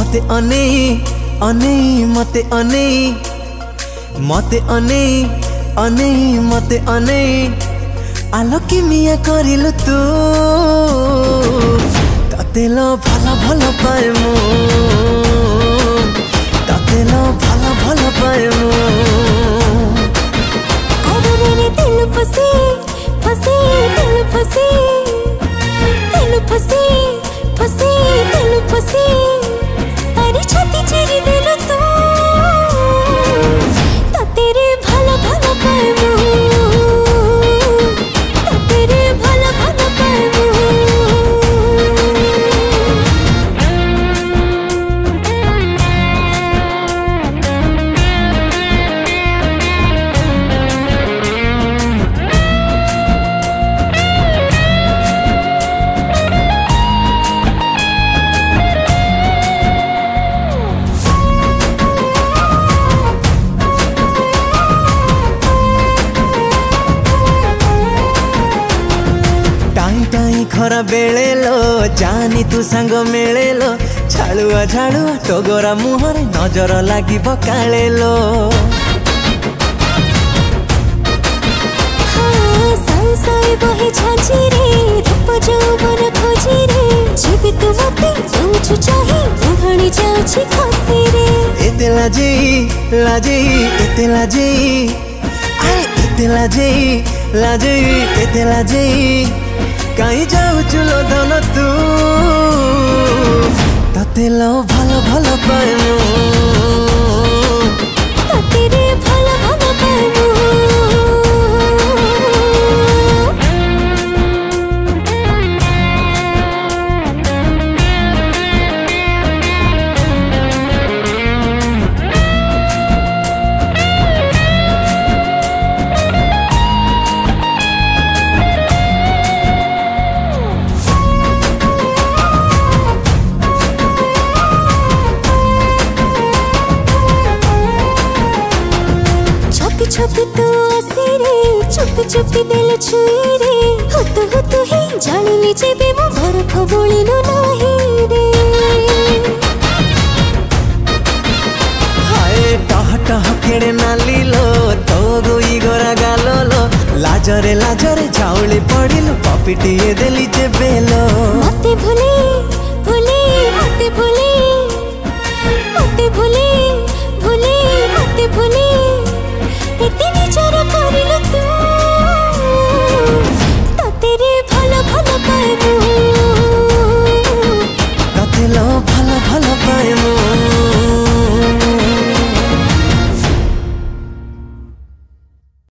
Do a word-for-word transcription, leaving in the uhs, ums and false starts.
मते अने अने मते अने मते अने अने मते अने आलो कि मिया करिलु तू ततेल भल भल पाए मु ततेल भल भल पाए मु अरे रे दिल फसी फसी दिल फसी दिल फसी फसी दिल फसी अरे छाती चिरी दिल तू ततेरे भल भल पाए मु ततेरे भल भल पाए मु खरा बेले लो जानी तू सांग मेले लो झाड़ुआ झाड़ुआ टोगरा मुहरे नजर लागी बकाले लो हाँ साई साई बहे झांझी रे रूप जौवन खोजी रे जीवी तू मते जाऊछु चाहे मुहाणी जाऊछि खसी रे एते लाजे लाजे एते लाजे आए एते लाजे लाजे एते लाजे कहीं जाऊ चुलो धन तू ततेल भल भल पाए मु ततेरे भल भल पाए मु छपी तू आसी रे चुपी चुपी दिल छुई रे हुतु हुतु ही जानिली जेबे मो बरफ बोलिलो नाही रे हाय टह टह केड़े नाली लो तो गोई गोरा गालो लो लाजरे लाजरे झाउली पड़िलो पपिटिए देली जेबे लो।